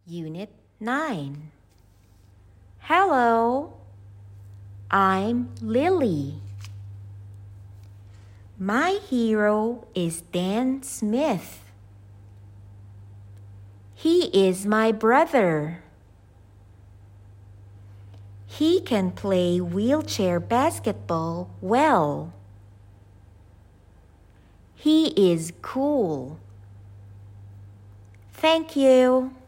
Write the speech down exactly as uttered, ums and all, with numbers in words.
Unit nine. Hello, I'm Lily. My hero is Dan Smith. He is my brother. He can play wheelchair basketball well. He is cool. Thank you.